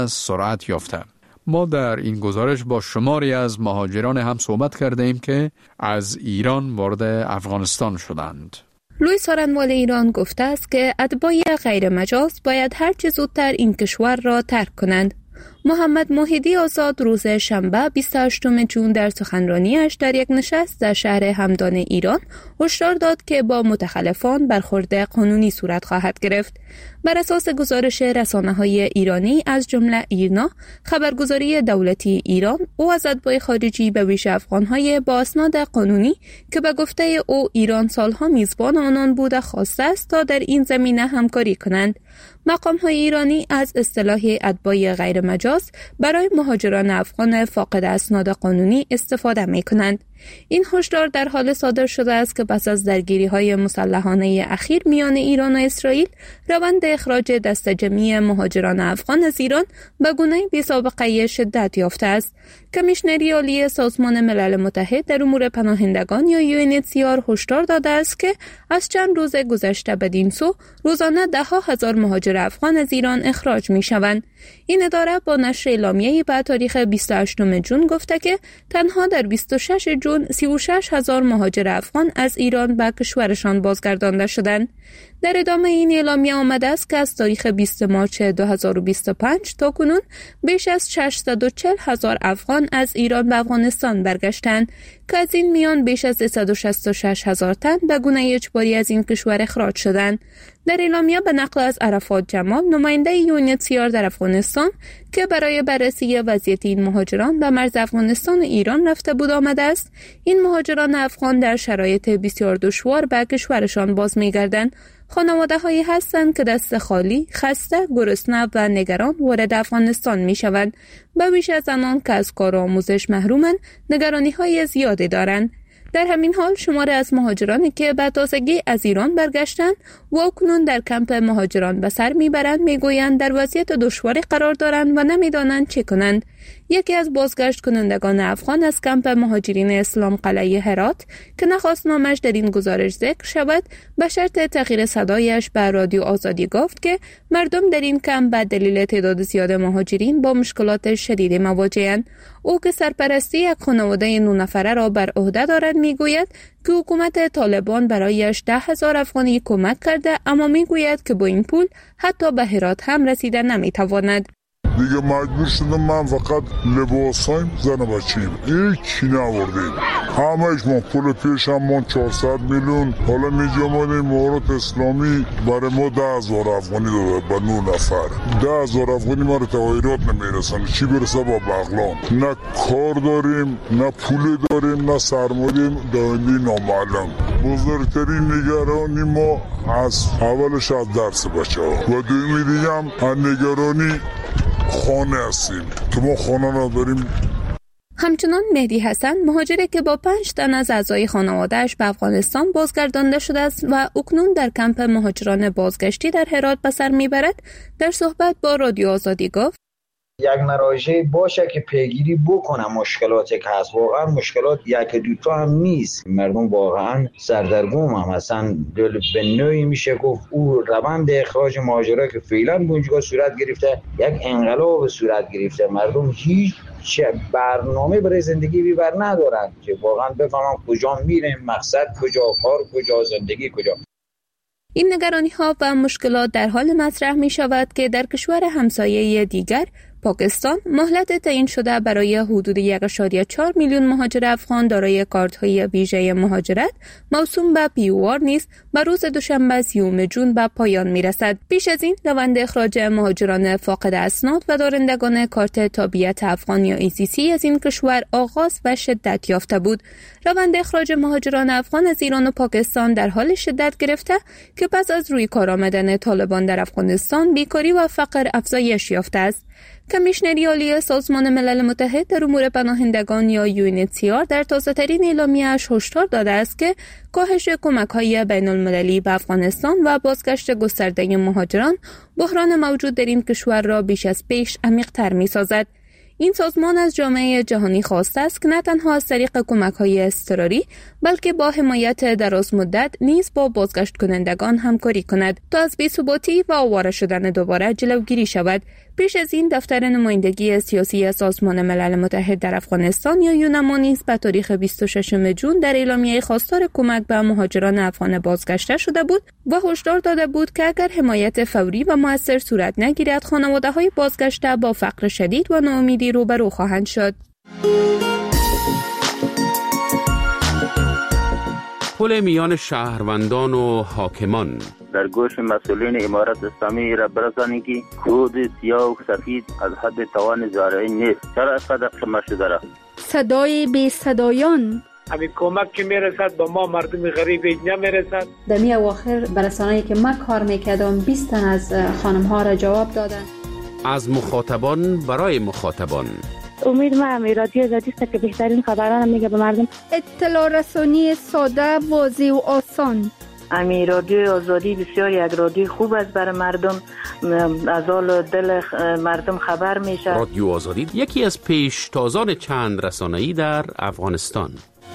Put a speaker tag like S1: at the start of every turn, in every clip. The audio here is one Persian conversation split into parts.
S1: سرعت یافته. ما در این گزارش با شماری از مهاجران هم صحبت کردیم که از ایران وارد افغانستان شدند.
S2: لوئیس آرنوال ایران گفته است که اتباع غیر مجاز باید هر چه زودتر این کشور را ترک کنند. محمد موحدی آزاد روز شنبه 28 جون در سخنرانیش در یک نشست در شهر همدان ایران هشدار داد که با متخلفان برخورد قانونی صورت خواهد گرفت. بر اساس گزارش رسانه‌های ایرانی از جمله ایرنا، خبرگزاری دولتی ایران، او از اتباع خارجی به ویژه افغان‌های با اسناد قانونی که به گفته او ایران سالها میزبان آنان بوده خواسته است تا در این زمینه همکاری کنند. مقام‌های ایرانی از اصطلاح اتباع غیر مجاز برای مهاجران افغان فاقد اسناد قانونی استفاده می‌کنند. این هشدار در حال صادر شده است که پس از درگیری‌های مسلحانه اخیر میان ایران و اسرائیل، روند اخراج دسته جمعی مهاجران افغان از ایران به گونه‌ای بی‌سابقه شدت یافته است. کمیشنری عالی سازمان ملل متحد در امور پناهندگان یا UNHCR هشدار داده است که از چند روز گذشته بدین سو روزانه ده‌ها هزار مهاجر افغان از ایران اخراج می‌شوند. این اداره با نشر اعلامیه‌ای به تاریخ 28 جون گفته که تنها در 26 جون 36,000 مهاجر افغان از ایران به کشورشان بازگردانده شدند. در ادامه این اعلامیه آمده است که از تاریخ 20 مارس 2025 تا کنون بیش از 640,000 افغان از ایران به افغانستان برگشتند که از این میان بیش از 166,000 تن به گونه اجباری از این کشور اخراج شدند. در اعلامیه به نقل از عرفات جمال، نماینده UNHCR در افغانستان که برای بررسی وضعیت این مهاجران به مرز افغانستان و ایران رفته بود آمده است، این مهاجران افغان در شرایط بسیار دشوار به کشورشان باز می‌گردند. خانواده‌هایی هستند که دست خالی، خسته، گرسنه و نگران وارد افغانستان می‌شوند. به ویژه زنان که از کار و آموزش محرومند، نگرانی‌های زیادی دارند. در همین حال شماری از مهاجرانی که به تازگی از ایران برگشتند و اکنون در کمپ مهاجران به سر میبرند میگویند در وضعیت دشواری قرار دارند و نمیدانند چه کنند. یکی از بازگشت کنندگان افغان از کمپ مهاجرین اسلام قلعه هرات که نخواست نامش در این گزارش ذکر شود، به شرط تغییر صدایش به رادیو آزادی گفت که مردم در این کمپ به دلیل تعداد زیاد مهاجرین با مشکلات شدید مواجه‌اند. او که سرپرستی یک خانواده 9 نفره را بر عهده دارد میگوید که حکومت طالبان برایش 10,000 افغانی کمک کرده، اما میگوید که با این پول حتی به هرات هم رسیده نمیتواند.
S3: دیگه مجبور شدم من فقط لباسایم زن بچیم هیچی نوردیم، همهش ما پول پیشم ما 400 میلیون. حالا میجا مادیم امارات اسلامی برای ما 10,000 افغانی داده به 9 نفر. 10,000 افغانی ما رو تغییرات نمیرسن، چی برسه با بغلان. نه کار داریم، نه پول داریم، نه سرمایه دایندی نامعلم. بزرگترین نگرانی ما از اولش از درس بچه ها و دومی دیگه هم نگرانی خانه هستیم که ما خانه نداریم.
S2: همچنان مهدی حسن، مهاجری که با 5 تن از اعضای خانواده‌اش به افغانستان بازگردانده شده است و اکنون در کمپ مهاجران بازگشتی در هرات به سر میبرد، در صحبت با رادیو آزادی گفت
S4: یک مراجعه باشه که پیگیری بکنه مشکلاتی که هست. واقعا مشکلات یک دوتا هم نیست، مردم واقعا سردرگم هم هستن. به نوعی میشه گفت او روند اخراج مهاجرا که فعلا اونجا صورت گرفته یک انقلاب صورت گرفته. مردم هیچ برنامه برای زندگی بر ندارن که واقعا بفهمن کجا میرن، مقصد کجا، کار کجا، زندگی کجا.
S2: این نگرانی‌ها و مشکلات در حال مطرح می‌شود که در کشور همسایه دیگر پاکستان مهلت تعیین شده برای حدود 1.4 میلیون مهاجر افغان دارای کارت‌های ویژه مهاجرت موسوم به پیوار نیز به روز دوشنبه 30 جون به پایان می‌رسد. پیش از این روند اخراج مهاجران فاقد اسناد و دارندگان کارت تابعیت افغان یا ECC از این کشور آغاز و شدت یافته بود. روند اخراج مهاجران افغان از ایران و پاکستان در حال شدت گرفته که پس از روی کار آمدن طالبان در افغانستان بیکاری و فقر افزایش یافته است. کمیشنری عالی سازمان ملل متحد در امور پناهندگان یا UNHCR در تازه‌ترین اعلامیه‌اش هشدار داده است که کاهش کمک‌های بین‌المللی به افغانستان و بازگشت گسترده مهاجران بحران موجود در این کشور را بیش از پیش عمیق‌تر می‌سازد. این سازمان از جامعه جهانی خواسته است که نه تنها از طریق کمک‌های اضطراری بلکه با حمایت دراز مدت نیز با بازگشت کنندگان همکاری کند تا از بی‌ثباتی و آواره شدن دوباره جلوگیری شود. پیش از این دفتر نمایندگی سیاسی سازمان ملل متحد در افغانستان یا یونما نیز به تاریخ 26 جون در اعلامیه خواستار کمک به مهاجران افغان بازگشته شده بود و هشدار داده بود که اگر حمایت فوری و مؤثر صورت نگیرد خانواده‌های بازگشته با فقر شدید و ناامیدی روبرو خواهند شد.
S5: پل میان شهروندان و حاکمان
S6: در گوش مسئولین امارت اسلامی را برسانید که کود سیاه و سفید از حد توان زارعی نیست. چرا صدق شما شده را؟
S7: صدای بی صدایان
S8: همین کمک که میرسد با ما مردم غریب نمیرسد.
S9: در می اواخر برسانه‌ای که من کار میکردم 20 تن از خانم ها را جواب دادن.
S5: از مخاطبان برای مخاطبان.
S10: امید من رادیو آزادی است که بهترین خبران میگه به مردم.
S7: اطلاع رسانی ساده، واضح و آسان.
S10: رادیو آزادی بسیار یک رادیو خوب است برای مردم، از حال دل مردم خبر میشه.
S5: رادیو آزادی یکی از پیشتازان چند رسانه‌ای در افغانستان.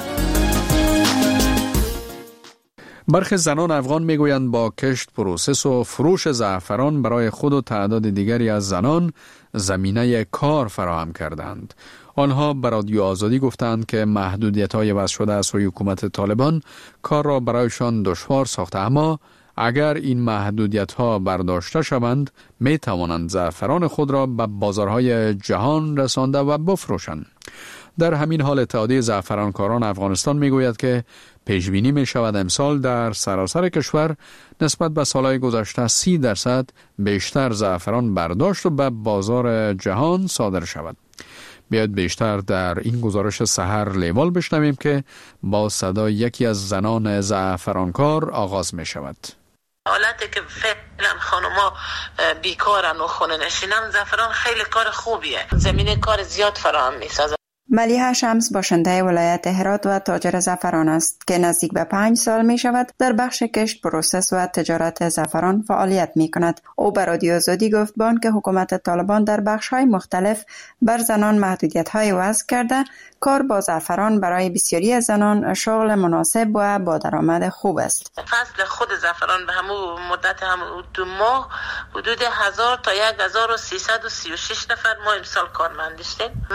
S1: برخی زنان افغان میگویند با کشت، پروسس و فروش زعفران برای خود و تعداد دیگری از زنان زمینه کار فراهم کردند. آنها به رادیو آزادی گفتند که محدودیت‌های وضع شده از سوی حکومت طالبان کار را برایشان دشوار ساخته، اما اگر این محدودیت‌ها برداشته شوند می توانند زعفران خود را به بازارهای جهان رسانده و بفروشند. در همین حال اتحادیه زعفرانکاران افغانستان میگوید که پیشبینی می شود امسال در سراسر کشور نسبت به سالهای گذشته 30% بیشتر زعفران برداشت و به بازار جهان صادر شود. بیاید بیشتر در این گزارش سحر لیوال بشنویم که با صدای یکی از زنان زعفرانکار آغاز می شود.
S11: حالتی که فعلا خانوما بیکارن و خونه نشینن، زعفران خیلی کار خوبیه، زمینه کار زیاد فراهم می‌سازه.
S12: ملیحه شمس باشنده ولایت هرات و تاجر زعفران است که نزدیک به 5 سال می شود در بخش کشت، پروسس و تجارت زعفران فعالیت می کند. او به رادیو آزادی گفت با آنکه حکومت طالبان در بخش های مختلف بر زنان محدودیت های وضع کرده، کار با زعفران برای بسیاری از زنان شغل مناسب و با درآمد خوب است.
S11: فصل خود زعفران به همون مدت هم 2 ماه حدود 1000 تا 1336 نفر ما امسال کارمند داشتیم و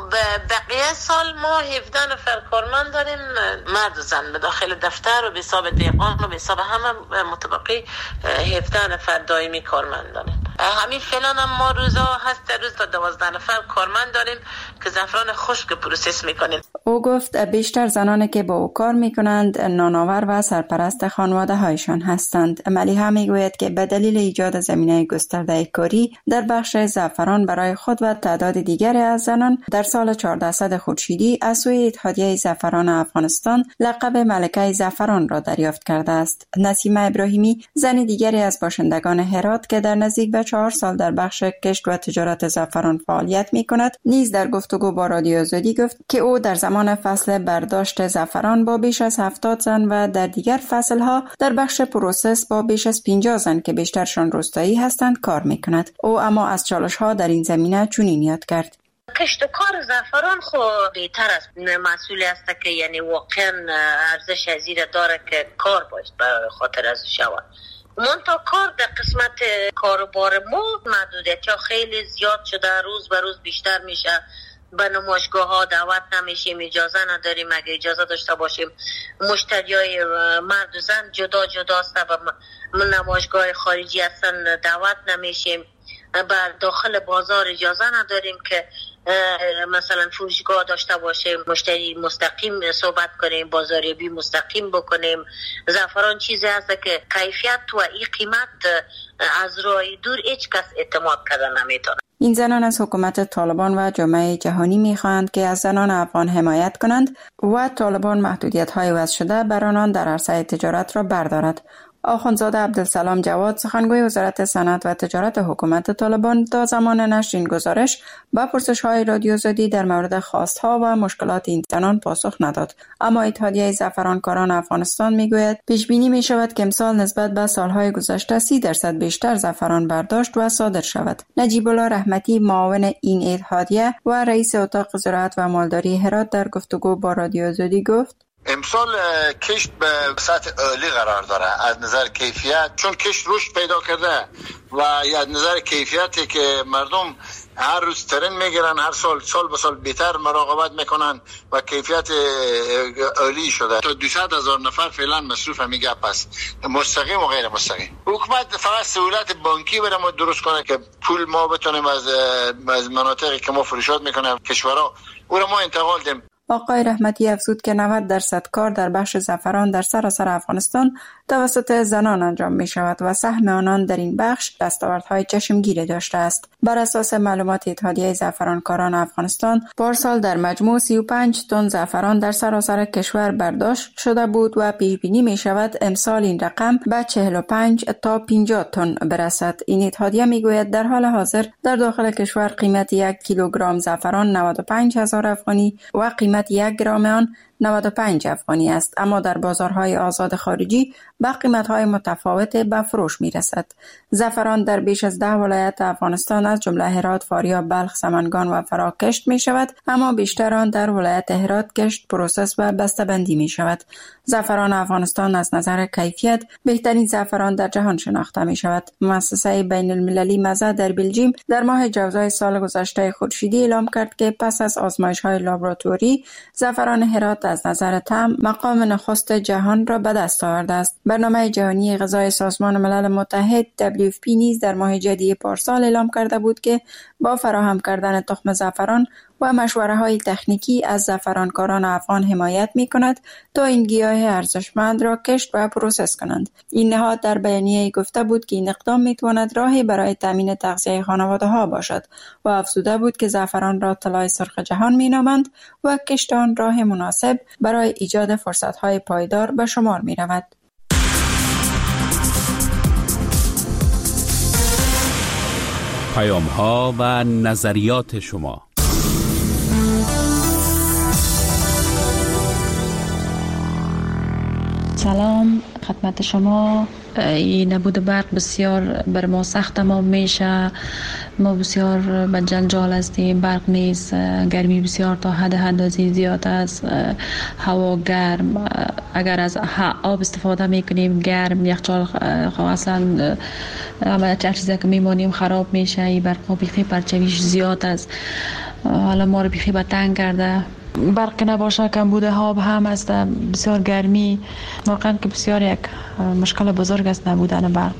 S11: بقیه سال ما 17 نفر کارمند داریم، مرد و زن به داخل دفتر و به حساب دیقان و به حساب همه متبقی 17 نفر دائمی کارمند داریم. همین فعلا هم ما روزا هست روز تا 12 نفر کارمند داریم که زعفران خشک پروسس میکنیم.
S12: او گفت بیشتر زنانی که با او کار میکنند نانآور و سرپرست خانواده هایشان هستند. ملیحه میگوید که به دلیل ایجاد زمینه گسترده کاری در بخش زعفران برای خود و تعداد دیگری از زنان در سال 1400 خورشیدی از سوی اتحادیه زعفران افغانستان لقب ملکه زعفران را دریافت کرده است. نسیمه ابراهیمی، زن دیگری از باشندگان هرات که در نزدیک به 4 سال در بخش کشت و تجارت زعفران فعالیت می‌کند، نیز در گفتگو با رادیو آزادی گفت که او در زمان فصل برداشت زعفران با بیش از 70 زن و در دیگر فصل‌ها در بخش پروسس با بیش از 50 زن که بیشترشان روستایی هستند کار می‌کند. او اما از چالش‌ها در این زمینه چنین یاد کرد.
S11: کشت و کار زعفران خو بهتر است، مسئولی است که یعنی واقعا ارزش ازیر داره که کار باید به خاطر از شود. منتها کار در قسمت کاروبار ما محدودیت ها خیلی زیاد شده، روز به روز بیشتر میشه. به نمایشگاه ها دعوت نمیشیم، اجازه نداریم. اگه اجازه داشته باشیم مشتریای مرد و زن جدا جدا است، به نمایشگاه خارجی هستن دعوت نمیشیم. بر داخل بازار اجازه نداریم که مثلا فروشگاه داشته باشیم، مشتری مستقیم صحبت کنیم، بازاریابی مستقیم بکنیم. زعفران چیزی هست که کیفیت و این قیمت از راه دور هیچ کس اعتماد کردن نمیتونه.
S12: این زنان از حکومت طالبان و جامعه جهانی می‌خواهند که از زنان افغان حمایت کنند و طالبان محدودیت‌های وضع شده بر آنان در عرصه تجارت را بردارد. آخوندزاده عبدالسلام جواد، سخنگوی وزارت صنعت و تجارت حکومت طالبان، تا زمان نشر این گزارش با پرسش‌های رادیو آزادی در مورد خواست‌ها و مشکلات این زنان پاسخ نداد. اما اتحادیه زعفرانکاران افغانستان می‌گوید پیش‌بینی می‌شود که امسال نسبت به سال‌های گذشته 30% بیشتر زعفران برداشت و صادر شود. نجیب الله رحمتی، معاون این اتحادیه و رئیس اتاق زراعت و مالداری هرات، در گفتگو با رادیو آزادی گفت:
S13: امسال کشت به سطح عالی قرار داره از نظر کیفیت، چون کشت رشد پیدا کرده و از نظر کیفیتی که مردم هر روز ترین میگیرن، هر سال به سال بهتر مراقبت میکنن و کیفیت عالی شده. تا 200,000 نفر فعلا مصروف همین گپ است، مستقیم و غیر مستقیم. حکومت فقط سهولت بانکی برای ما درست کنه که پول ما بتونیم از مناطقی که ما فروشات میکنیم کشورها او را ما انتقال دیم.
S12: آقای رحمتی افزود که 90% کار در بخش زعفران در سراسر افغانستان توسط زنان انجام می شود و سهم آنان در این بخش دستاوردهای چشمگیری داشته است. بر اساس معلومات اتحادیه زعفرانکاران افغانستان، پارسال در مجموع 35 تن زعفران در سراسر کشور برداشت شده بود و پیش بینی می شود امسال این رقم به 45 تا 50 تن برسد. این اتحادیه می گوید در حال حاضر در داخل کشور قیمت 1 کیلوگرم زعفران 95,000 افغانی و قیمت 1 گرم آن 95 افغانی است، اما در بازارهای آزاد خارجی با قیمت‌های متفاوت به فروش می‌رسد. زعفران در بیش از 10 ولایت افغانستان از جمله هرات، فاریاب، بلخ، سمنگان و فرا کشت می‌شود، اما بیشتر آن در ولایت هرات کشت، پروسس و بسته‌بندی می‌شود. زعفران افغانستان از نظر کیفیت بهترین زعفران در جهان شناخته می‌شود. مؤسسه بین المللی مزه در بلژیم در ماه جوزای سال گذشته خورشیدی اعلام کرد که پس از آزمایش‌های لابراتوری زعفران هرات از نظر طعم مقام نخست جهان را به دست آورده است. برنامه جهانی غذای سازمان ملل متحد WFP نیز در ماه جدی پارسال اعلام کرده بود که با فراهم کردن تخم زعفران و مشوره‌های تکنیکی از زعفرانکاران افغان حمایت می‌کند تا این گیاه ارزشمند را کشت و پروسس کنند. این نهاد در بیانیه گفته بود که این اقدام می‌تواند راهی برای تامین تغذیه خانواده‌ها باشد و افزوده بود که زعفران را طلای سرخ جهان می‌نامند و کشت آن راه مناسب برای ایجاد فرصت‌های پایدار به شمار می‌رود.
S5: پیام‌ها و نظریات شما.
S14: سلام خدمت شما. این نبود برق بسیار بر ما سخت تمام میشه. ما بسیار به جنجال هستیم. برق نیست، گرمی بسیار تا حد اندازه زیاد است، هوا گرم. اگر از آب استفاده میکنیم گرم، یخچال اصلا هر چیزی که میمونیم خراب میشه. این برق بیخی پرچویش زیاد است، حالا ما رو بیخی به تنگ کرده. برق نباشه کمبود آب هم است، بسیار گرمی. واقعا که بسیار یک مشکل بزرگ است نبودن برق.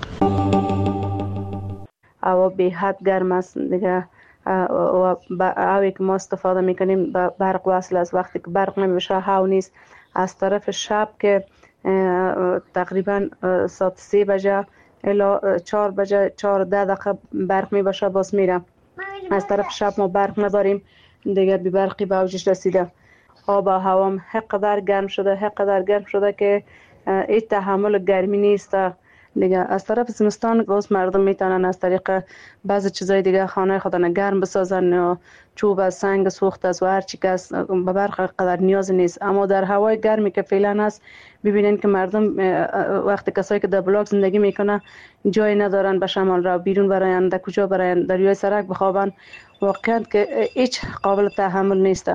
S10: هوا به حد گرم است دیگه و هوایی که ما استفاده میکنیم برق وصل است. وقتی که برق نمیشه هوا نیست. از طرف شب که تقریبا ساعت 3 بجه الی 4 بجه 4 دقیقه برق میباشه باز میره. از طرف شب ما برق نداریم دیگه، بی برقی به اوجش رسیده. آب و هوام حقدر گرم شده که هیچ تحمل گرمی نیست دیگه. از طرف زمستان باز مردم میتونن از طریق بعضی چیزای دیگه خانه خودن گرم بسازن، و چوب، سنگ سوخت است و هر چی که است، به برق قدر نیاز نیست. اما در هوای گرمی که فعلا هست ببینین که مردم وقتی کسایی که در بلاک زندگی میکنه جای ندارن به شمال را بیرون براین، در کجا براین، در روی سرک بخوابن. واقعا که هیچ قابل تحمل نیست.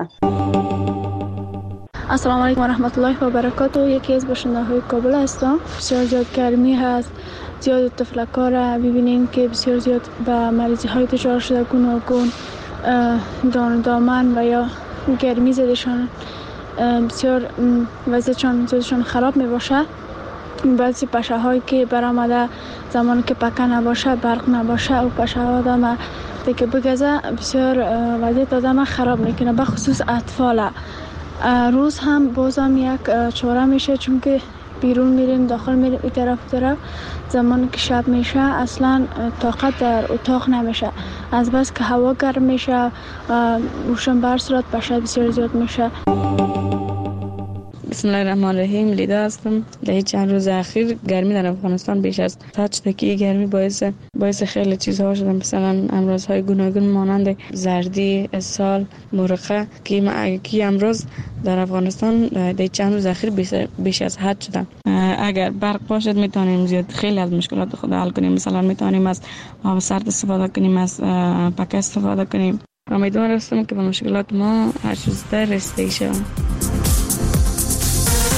S15: السلام علیکم و رحمت الله و برکاته. یکی از باشنده‌های کابل هستم. بسیار زیاد گرمی هست، زیاد تفلک‌ها ببینیم که بسیار زیاد به مریضی‌های دچار شده، گوناگون جان و دامن و یا گرمی زدشان بسیار وضعیتشان خراب میباشه. بعضی پشه‌هایی که برآمده زمانی که پکه نباشه، برق نباشه و پشه آدم دیگه بگذه بسیار وضعیت آدم خراب میکنه، به خصوص اطفال. روز هم بازم یک چاره میشه، چون که بیرون میریم داخل میریم این طرف زمانی که شب میشه اصلا طاقت در اتاق نمیشه، از بس که هوا گرم میشه و روشن بر صورت بشه بسیار زیاد میشه.
S16: بسم الله الرحمن الرحیم. لیدا هستم. در چند روز اخیر گرمی در افغانستان بیش از 8 دقیقه گرمی باعث خیلی چیزها شده، مثلا امراض‌های گوناگون مانند زردی، اسهال، مرقه که امراض در افغانستان در چند روز اخیر بیش از حد شده. اگر برق باشد میتونیم زیاد خیلی از مشکلات خود حل کنیم. مثلا میتونیم از آب سرد استفاده کنیم، از پکه استفاده کنیم. امیدوار هستم که به مشکلات ما هر چیز در رسیده شود.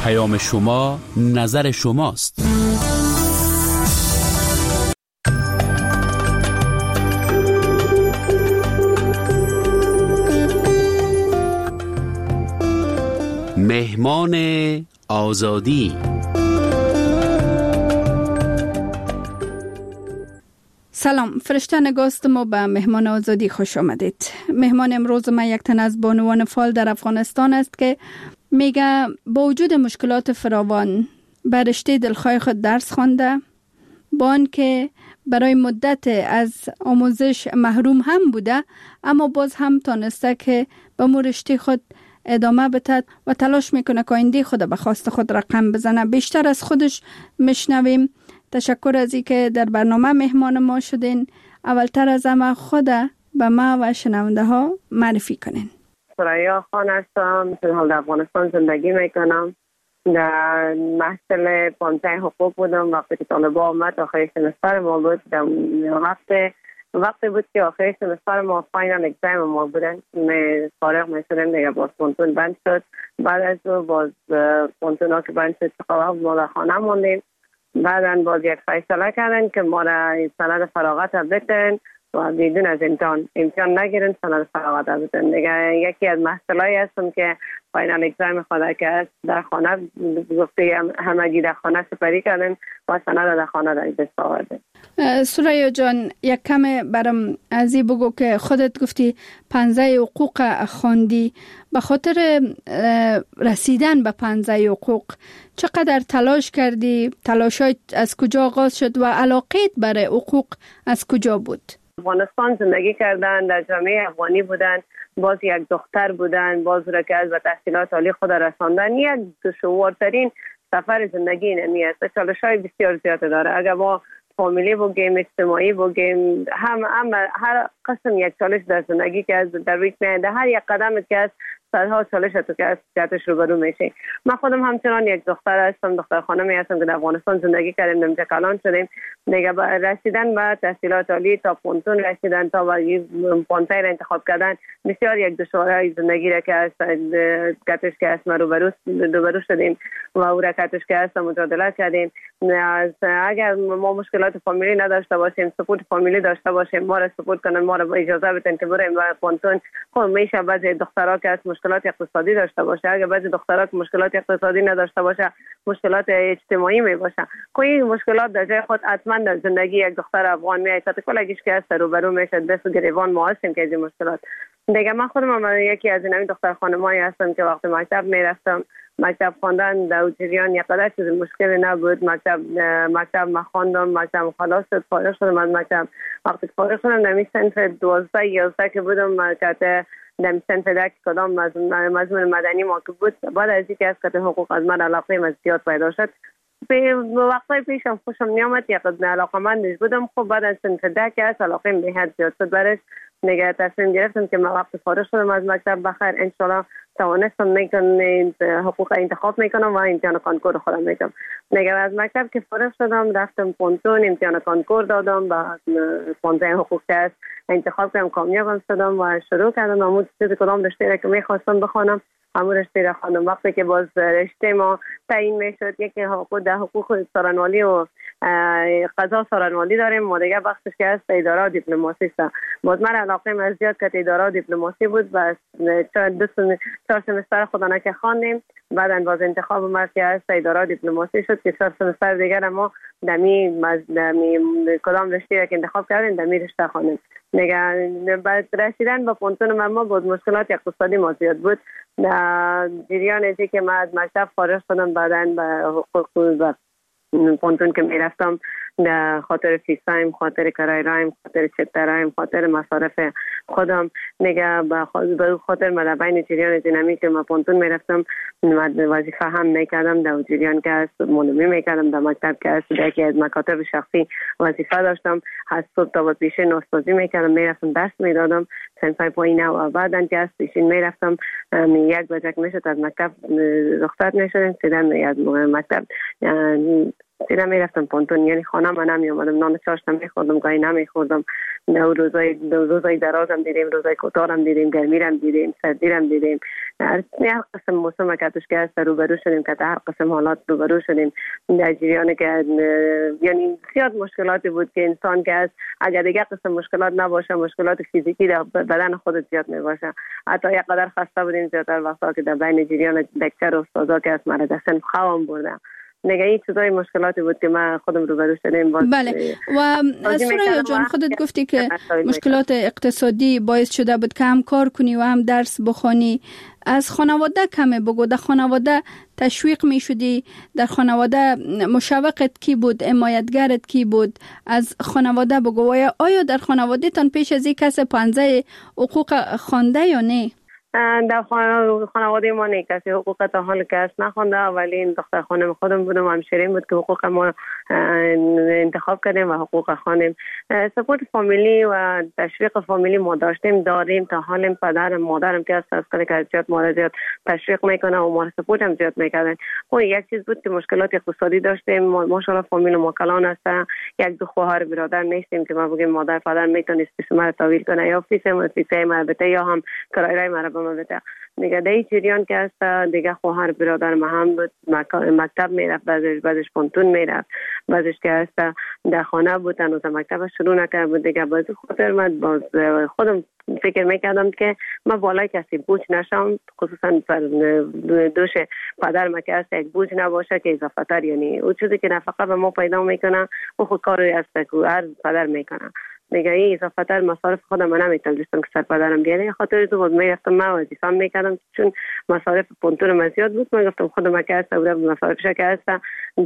S5: پیام شما نظر شماست. مهمان آزادی.
S7: سلام، فرشته نگاست ما به مهمان آزادی خوش آمدید. مهمان امروز ما یک تن از بانوان فعال در افغانستان است که میگه با وجود مشکلات فراوان به رشته دلخواه خود درس خوانده، با آنکه برای مدت از آموزش محروم هم بوده، اما باز هم تانسته که به رشته خود ادامه بده و تلاش میکنه که آینده خود به خواست خود رقم بزنه. بیشتر از خودش میشنویم. تشکر از اینکه در برنامه مهمان ما شدین. اولتر از همه خود به ما و شنونده ها معرفی کنین.
S17: ثریا خان هستم، در حال در افغانستان زندگی میکنم. در محصل 15 حقوق بودم وقتی که طالبا آمد. آخر سمستر ما بود. وقتی بود که آخر سمستر ما فاینال اگزام ما بودن. فارغ میشدیم دیگه. باز پونتون بند شد. بعد از باز پونتون ها که بند شد ما در خانه موندیم. بعداً باز یک فیصله کردن که ما را سند فراغت بدن و بدون از امتحان نگیرن، سند فراغت بدن. دیگه یکی از مسئله‌ای هستم که فاینال اگزام خدا که در خانه گفته همگی در خانه سپری کردن و سند در خانه در دست آوردن.
S7: ثریا جان، یک کم برام ازی بگو که خودت گفتی 15 حقوق خواندی. به خاطر رسیدن به 15 حقوق چقدر تلاش کردی؟ تلاشات از کجا آغاز شد و علاقت برای حقوق از کجا بود؟
S17: افغانستان زندگی کردن، در جامعه افغانی بودن، باز یک دختر بودن، باز را که از تحصیلات عالی خود رساندن. یک دشوارترین سفر زندگی نمی است. چالش‌های بسیار زیاد داره. اگر ما فامیلی بگیم، اجتماعی بگیم، هر قسم یک چالش در زندگی که از در روی میاد، هر یک قدم که از صدها چالش تو که از جاتش روبرو میشه. من خودم همچنان یک دختر هستم، دختر خانمی هستم که در افغانستان زندگی کردیم، نمیشه کلان شدیم. دیگه رسیدن به تحصیلات عالی تا پونتون رسیدن، تا به پونتای را انتخاب کردن، بسیار یک دشواری زندگی را که از کاتش که از ما روبرو شدیم و او را کاتش که از مجادله کردیم. اگر ما مشکلات فامیلی نداشته باشیم، سپورت فامیلی داشته باشیم، ما را سپورت کنن، ما را اجازه بدن که بریم و پونتون. خب میشه بعضی دخترها که از مشکلات اقتصادی داشته باشه، اگر بعضی دخترها که مشکلات اقتصادی نداشته باشه، مشکلات اجتماعی می باشه. کوئی مشکلات در جای خود حتما در زندگی یک دختر افغان میاد. تا کلگیش که از روبرو میشه، دست گریوان ما هستیم که از این مشکلات. دیگه من خودم یکی از این دختر خانمایی هستم که وقتی مکتب میرفتم، مکتب خواندن در جریان یک قدر چیز مشکلی نبود. مکتب ما خواندم، مکتب خلاص شد، فارغ شدم از مکتب. وقتی فارغ شدم در صنف 12 11 که بودم، که در صنف 10 کدام مضمون مدنی ما که بود، بعد از اینکه از کتاب حقوق از من علاقه من زیاد پیدا شد. به وقتی پیشم خوشم نیامد، یک علاقه‌مند بودم. خب بعد از صنف 10 که از علاقه به حد زیاد شد برش، نگه تصمیم گرفتم که من وقتی فارغ شدم از مکتب بخیر ان شاء الله توانستم میکنم حقوق انتخاب میکنم و امتحان کنکور خودم میکنم. نگه از مکتب که فارغ شدم رفتم پونتون، امتحان کنکور دادم، با 15 حقوق که انتخاب کردم، کامیابم شدم و شروع کردم همون چیزی کدام رشته را که میخواستم بخوانم همون رشته را خواندم. وقتی که باز رشته ما تعیین میشد، یکی حقوق سارنوالی و قضا سارنوالی داریم، ما دیگه بخشش که از اداره و دیپلماسی است. باز من علاقه من زیاد که اداره و دیپلماسی بود و 4 سمستر خودانه که خواندیم. بعداً باز انتخاب ما که از اداره و دیپلماسی شد که 4 سمستر دیگر ما دمی کدام رشته که انتخاب کردیم دمی رشته خواندیم. نگه بعد رسیدن به پونتون ما بود مشکلات اقتصادی ما زیاد بود. جریان ازی که من از مکتب فارغ شدم، بعداً به حقوق و پونتون که میرفتم در خاطر فیسایم، خاطر کرای رایم، خاطر چپترایم، خاطر مصارف خودم، نگه به خاطر مدبین جریان دینامی که ما پونتون میرفتم وظیفه هم میکردم در جریان که از مولومی میکردم، در مکتب که از یکی از مکاتب شخصی وظیفه داشتم، از صبح تا به پیشین نوستازی میکردم، میرفتم درس میدادم سنفای پایینه و بعدن که از پیشین میرفتم 1 بجه میشد از مکتب رخصت میشدم، سیدن از مکتب سینا میرفتم پونتون، یعنی خانه من نمی اومدم، نان چاشت نمیخوردم، گاهی نمیخوردم. روزای درازم دیدیم، روزای کوتاهم دیدیم، گرمی هم دیدیم، سردی هم دیدیم. هر قسم موسم که توش که هست روبرو شدیم، که هر قسم حالات روبرو شدیم. در جریان که یعنی زیاد مشکلاتی بود که انسان که هست اگر دیگه قسم مشکلات نباشه، مشکلات فیزیکی در بدن خود زیاد میباشه. حتی یک قدر خسته بودیم زیادتر وقتا که در بین جریان دکتر و استادا که هست مرا دستن خوام بردم. نگه این چیزای مشکلاتی بود که من خودم روبرو شدیم.
S7: بله. و سوریا جان خودت گفتی که مشکلات اقتصادی باعث شده بود که هم کار کنی و هم درس بخوانی. از خانواده کمه بگو، در خانواده تشویق می شدی؟ در خانواده مشوقت کی بود؟ حمایتگرت کی بود؟ از خانواده بگو. آیا در خانواده تان پیش از این کس پانزه حقوق خوانده یا نه؟
S17: در خانواده ما نه کسی حقوق تا حال کس نخونده، ولی این دختر خانم خودم بودم و همشیرین بود که حقوق ما انتخاب کردیم و حقوق خانم. سپورت فامیلی و تشویق فامیلی ما داریم تا حال. پدرم مادرم که از کلی زیاد ما زیاد تشویق میکنه و ما سپورت هم زیاد میکردن. خب یک چیز بود که مشکلات اقتصادی داشتیم. ماشاءالله فامیل ما کلان است، یک دو خواهر برادر نیستیم که ما بگیم مادر پدر میتونست پیش ما تحویل کنه یا فیسه ما بده یا هم کرایه ما بده. دیگه در این جریان که هست دیگه خواهر برادر ما هم بود، مکتب میرفت، بعدش پونتون میرفت، بعدش که هست در خانه بود، هنوز مکتب شروع نکرده بود. دیگه باز خاطر من باز خودم فکر میکردم که من بالای کسی بوج نشم، خصوصا دوش پدر ما که هست یک بوج نباشه که اضافه تر، یعنی اون چیزی که نفقه به ما پیدا میکنه و خود کاری هست که هر پدر میکنه. دیگه این اضافه تر مصارف خودم من نمیتونستم که سر پدرم بیاره، خاطر تو بود میرفتم من وظیفه‌ام میکردم، چون مصارف پونتون من زیاد بود. من گفتم خودم که هست بودم مصارفش که هست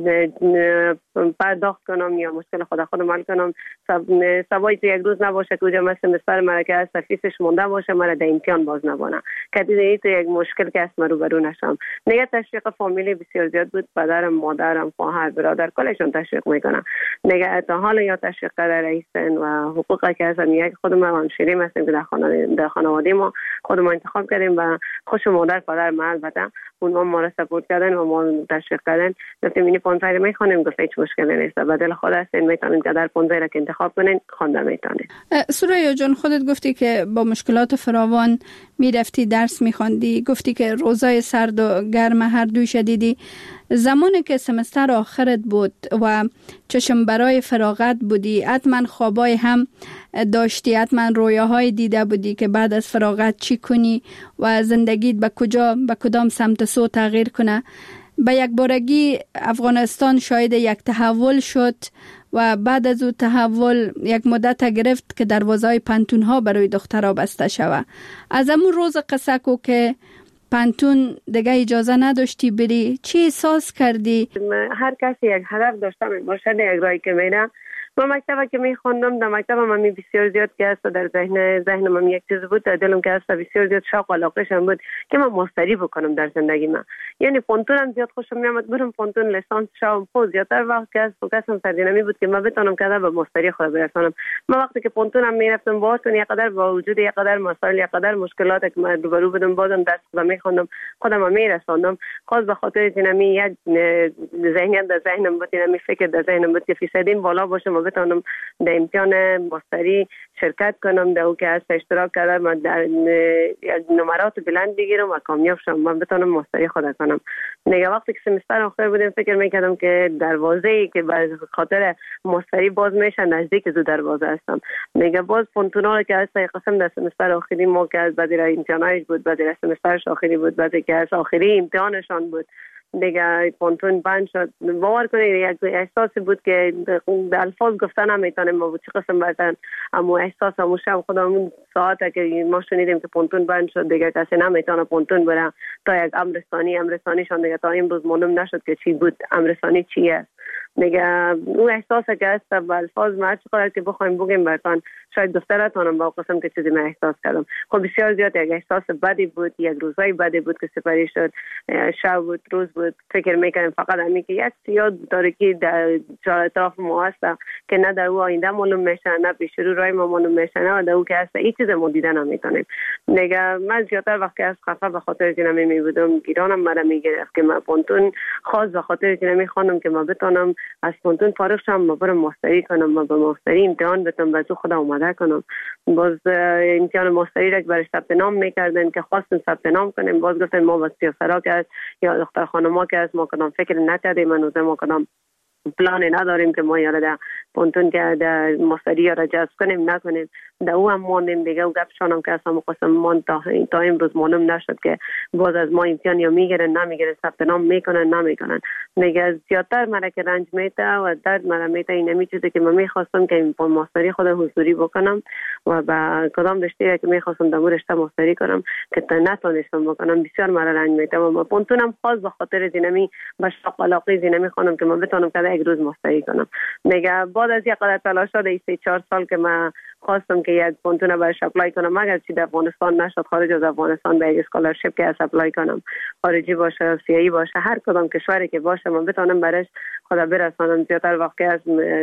S17: پرداخت کنم یا مشکل خودم حل کنم. سوای تو یک روز نباشه که اونجا مثل مستر مرا که هست فیسش مونده باشه، مرا در امتحان باز نبانه که دیگه تو یک مشکل که هست من روبرو نشم. دیگه تشویق فامیلی بسیار زیاد بود، پدرم مادرم خواهر برادر کلشون تشویق میکنن. دیگه تا حالا یا تشویق در رئیسن و حقوقی که هستن یک خودم هم شیرین هستیم که در خانواده ما خودم انتخاب کردیم و خوش مادر پدر ما البته اونها ما را سپورت کردن و ما تشویق کردن. گفتیم اینی 15 رو میخوانیم، گفت هیچ مشکلی نیست، بدل خود هستین میتونین که در 15 را که انتخاب کنین خوانده میتونین.
S7: سوریا جان خودت گفتی که با مشکلات فراوان میرفتی درس میخواندی، گفتی که روزای سرد و گرم هر دوی شدیدی. زمانی که سمستر آخرت بود و چشم برای فراغت بودی، حتما خوابای هم داشتی، حتما رویاهای دیده بودی که بعد از فراغت چی کنی و زندگیت به کدام سمت سو تغییر کنه. به یک بارگی افغانستان شاهد یک تحول شد و بعد از او تحول یک مدت گرفت که دروازه‌های پانتون ها برای دخترها بسته شود. از همون روز قصه کو که پانتون دیگه اجازه نداشتی بری، چی احساس کردی؟
S17: هر کسی یک هدف داشته باشه، یک راهی که میره. من مکتبی که میخوندم در مکتب من بسیار زیاد که است در ذهن من یک چیز بود، در دلم که است بسیار زیاد شوق و علاقه‌شم بود که من ماستری بکنم در زندگی من. یعنی پونتونم زیاد خوشم میامد، برم پونتون لیسانس شوم. خود زیادتر وقت که است فوکسم سردینمی بود که من بتونم که به ماستری خود برسونم. من وقتی که پونتونم میرفتم باز یک قدر با وجود یک قدر مسائل، یک قدر مشکلات که من روبرو بودم، بازم درس میخوندم، خودم میرسوندم. خاص به خاطر اینمی یک ذهنیت در ذهنم بود، اینمی فکر در ذهنم بود که فیصدین بالا باشه، بتونم در امتحان ماستری شرکت کنم، در او که هست اشتراک کردم و در نمرات بلند بگیرم و کامیاب شم، من بتونم ماستری خود کنم. دیگه وقتی که سمستر آخر بودم فکر میکردم که دروازه‌ای که به خاطر ماستری باز میشه نزدیک دو دروازه هستم. دیگه باز پونتونا که هست قسم در سمستر آخری ما که از بعد امتحانش بود، بعد سمسترش آخری بود، بعد که از آخری امتحانشان بود، دیگه پونتون بند شد. باور کنید یک احساسی بود که در الفاظ گفتن نمیتونم ما بود چه قسم بردن، اما احساس همون شب خودمون ساعته که ما شنیدیم که پونتون بند شد، دیگه کسی نمیتونه پونتون بره تا یک امرسانیشان دیگه تا امروز معلوم نشد که چی بود، امرسانی چی است. دیگه اون احساسی که است با الفاظ ما چقدر که بخوایم بگیم براتون شاید دفترتونم با قسم که چیزی من احساس کردم. خب بسیار زیاد یک احساس بدی بود، یک روزای بدی بود که سپری شد، شب بود روز بود، فکر میکنم فقط همین که یک سیاه تاریکی در اطراف ما هست که نه در او آینده معلوم میشه، نه پیش رو راه ما معلوم میشه، نه در او که هست این چیز ما دیدن نمیتونیم. دیگه من زیادتر وقتی از خفه به خاطر اینم میبودم گیرانم مرا میگرفت که من پونتون خاص به خاطر اینم میخوانم که من بتونم از پانتون فارغ شدم ما برم ماستری کنم، ما به ماستری امتحان بدم، بعد خدا اومده کنم. باز امتحان ماستری را برای ثبت نام میکردن که خواستم ثبت نام کنیم، باز گفتن ما با سیاسرا که است یا دختر خانما که است ما کدام فکر نکردیم، منوزه ما کدام پلان نداریم که ما یاره در پانتون که در ماستری را جذب کنیم نکنیم. در او هم ماندیم دیگه و گپشانم که اصلا قسم مان تا امروز معلوم نشد که باز از ما امتحان یا میگیرن نمیگیرن، ثبت نام میکنن نمیکنن. دیگه زیادتر مرا که رنج میته و درد مرا میته اینمی چیزی که من میخواستم که این ماستری خود حضوری بکنم و با کدام رشته که میخواستم در رشته ماستری کنم که نتونستم بکنم، بسیار مرا رنج میته و ما پانتونم خاص به خاطر زینمی به شوق علاقه زینمی خونم که من بتونم که یک روز ماستری کنم. دیگه بعد از یک قدر تلاش شده 3-4 سال که من خواستم که یک پانتون برش اپلای کنم، اگر چی در افغانستان نشد خارج از افغانستان به یک اسکولارشیپ که از اپلای کنم، خارجی باشه سیایی باشه هر کدام کشوری که باشه من بتونم برش خدا برسانم. زیادتر وقتی از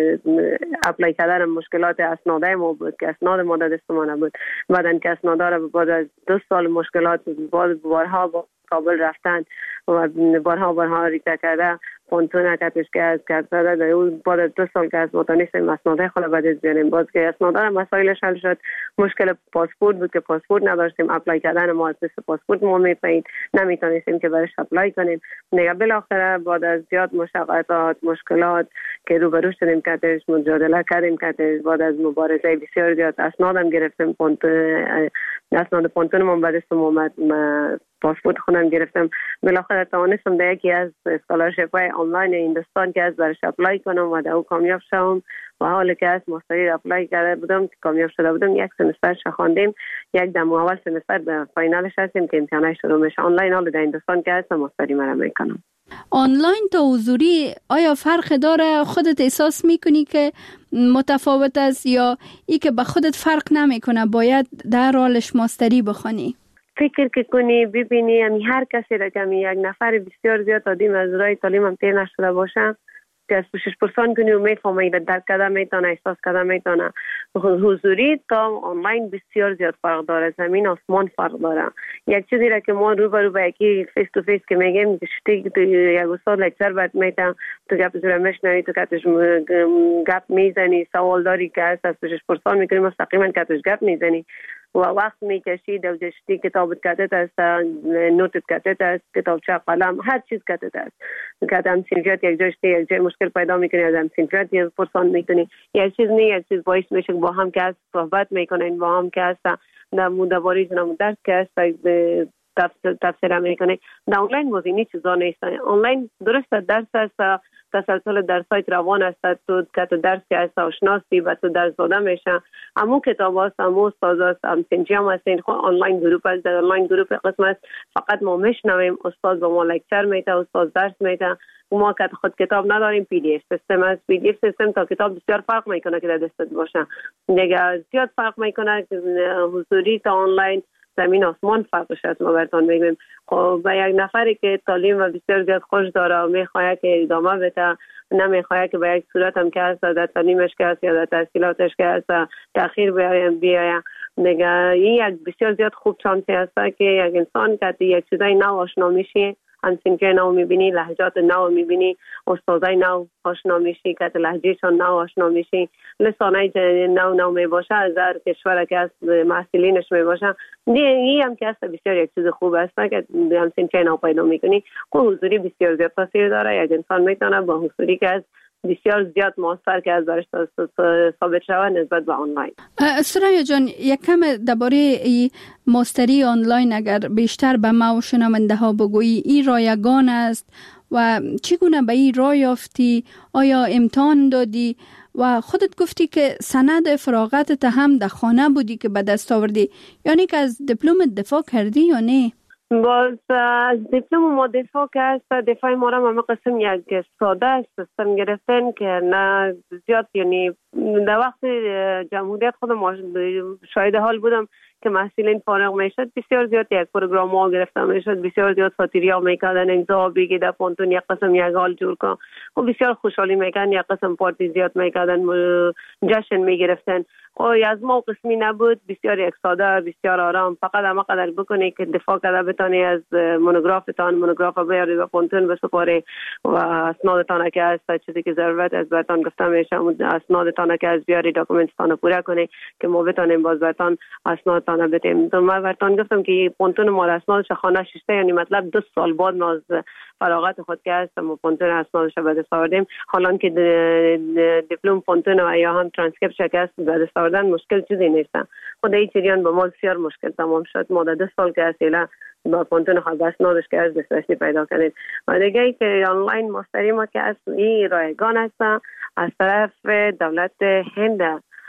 S17: اپلای کردن مشکلات اسناده ما بود که اسناد ما در دست ما نبود، بعدن که اسناد را بعد از 2 سال مشکلات بارها با کابل رفتن و بارها ریکته کرده پانتون کتش که از کرده در اون بعد از 2 سال که از متانیستیم اسناده خلا بعد از بیاریم باز که اسناده را مسائلش حل شد. مشکل پاسپورت بود که پاسپورت نداشتیم، اپلای کردن ما از پاسپورت ما میپایید نمیتونستیم که برش اپلای کنیم. دیگه بالاخره بعد از زیاد مشقت مشکلات که روبرو شدیم کتش مجادله کردیم کتش، بعد از مبارزه بسیار زیاد اسنادم گرفتیم، اسناد پانتون ما بعد از اومد پاسپورت خودم گرفتم. بالاخره توانستم در یکی از اسکولارشیپ های آنلاین هندوستان که از برش اپلای کنم و در او کامیاب شدم و حالی که از ماستری اپلای کرده بودم که کامیاب شده بودم. یک سمسترش خواندیم، یک دم اول سمستر به فاینالش هستیم که امتحانش شروع میشه. آنلاین حالا در هندوستان که هستم ماستری مرا میکنم.
S7: آنلاین تا حضوری آیا فرق داره؟ خودت احساس میکنی که متفاوت است یا ای که به خودت فرق نمیکنه باید در حالش ماستری بخونی؟
S17: فکر که کنی ببینی هر کسی را که یک نفر بسیار زیاد آدم از راه تعلیم هم تیر نشده باشه که از پوشش پرسان کنی و میفهمه درک کرده میتونه احساس کرده میتونه. حضوری تا آنلاین بسیار زیاد فرق داره، زمین آسمان فرق داره. یک چیزی را که ما روبرو به یکی فیس تو فیس که میگیم شتی تو یک استاد لکچر بعد میتونه تو گپ زور مشنوی تو کتش گپ میزنی، سوال داری که از پوشش پرسان میکنی مستقیما کتش گپ میزنی و وقت میکشید و جشتی کتابت کتت است، نوتت کتت است، کتابچه قلم هر چیز کتت است که هم سنفیات یک جشتی یک جای مشکل پیدا میکنی از هم سنفیات یک پرسان میکنی. یک چیز نه یک چیز باعث میشه با هم که از صحبت میکنین، با هم که است در مدواری جنم درس که است تفسیر میکنه. در آنلاین موضوع این چیزا نیست. آنلاین درست درس است، تسلسل درسایت روان است، تو که تو درس که است آشناسی و تو درس داده میشه. همون کتاب است، همون استاد است، هم سنجی هم است. این آنلاین گروپ است. در آنلاین گروپ قسم است فقط ما میشنویم، استاد با ما لکچر میده، استاد درس میده. ما که خود کتاب نداریم، پی دی اف سیستم است. پی دی اف سیستم تا کتاب بسیار فرق میکنه که در دستت باشه. دیگه زیاد فرق میکنه حضوری تا آنلاین، زمین آسمان فرقش است. ما براتون میگیم خب به یک نفری که تعلیم و بسیار زیاد خوش داره و میخواد که ادامه بده، نمیخواد که به یک صورت هم که است در تعلیمش که است یا در تحصیلاتش که است تأخیر بیاید. دیگه این یک بسیار زیاد خوب شانسی است که یک انسان که یک چیزای نو آشنا میشه، همسنجای نو میبینی، لهجات نو میبینی، استادای نو آشنا میشی که لهجهشان نو آشنا میشی، لسانای نو میباشه از هر کشور که از محصلینش میباشه. این هم که است بسیار یک چیز خوب است که همسنجای نو پیدا میکنی. که حضوری بسیار زیاد تاثیر داره. یک انسان میتونه با حضوری که از بسیار زیاد موثر که از برش ثابت شود نسبت به آنلاین.
S7: سریا جان یک کم درباره ماستری آنلاین اگر بیشتر به ما و شنونده ها بگویی، این رایگان است و چگونه به این راه یافتی؟ آیا امتحان دادی و خودت گفتی که سند فراغتت هم در خانه بودی که به دست آوردی، یعنی که از دیپلم دفاع کردی یا نه؟
S17: باز از دیپلم ما دفاع که است، دفاع ما را همه قسم یک ساده است سیستم گرفتن که نه زیاد، یعنی در وقت جمهوریت خودم شاهد حال بودم که محصولین فارغ میشد بسیار زیاد یک پروگرام ها گرفته میشد، بسیار زیاد ساتیریا میکردن امضا بگی در پانتون یک قسم یک حال جور کن و بسیار خوشحالی میکردن، یک قسم پارتی زیاد میکردن، جشن میگرفتن. از ما قسمی نبود، بسیار یک ساده، بسیار آرام، فقط اما قدر بکنی که دفاع کرده بتانی از مونوگراف بیاری و پانتون بسپاری و اسنادتان که از چیزی که ضرورت از برتان گفته میشه اسنادتان که از بیاری داکومنتتان پورا کنی که ما بتانیم باز برتان اسنادتان بدیم. ما برتان گفتم که پانتون ما اسنادش خانه ششته، یعنی مطلب 2 سال بعد ما از فراغت خود که هستم و پانتون اسنادش به دست آوردیم. حالا که دیپلم پانتون و یا هم ترانسکریپت شکست به دست آوردن مشکل چیزی نیست. خود این جریان با ما بسیار مشکل تمام شد. ما 2 سال که اصلا با پانتون خود اسنادش که از دسترسی پیدا کردیم. و دیگه ای که آنلاین مستری ما که از این رایگان هست از طرف دولت هند.